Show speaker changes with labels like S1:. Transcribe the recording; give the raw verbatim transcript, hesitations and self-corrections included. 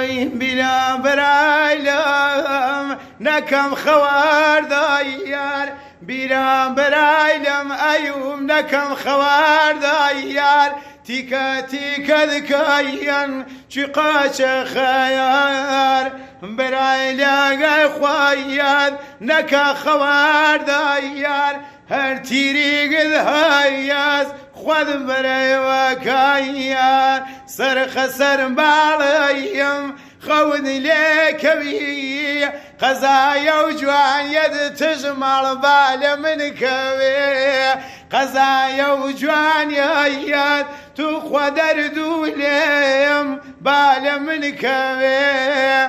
S1: وي بلا برايلم نكم خوار دايار بلا برايلم أيوم نكم خوار دايار تيكا تيكا ذكاين شقاش خيار برايلا خوياد نكا خوار دايار هر تيري قد هاياز خذ براي وكايا سرخ سر باليم خود ليك بي قزايا وجوان يد تجمل بال من كبي قزايا وجوان يد تخو دردوليم بال من كبي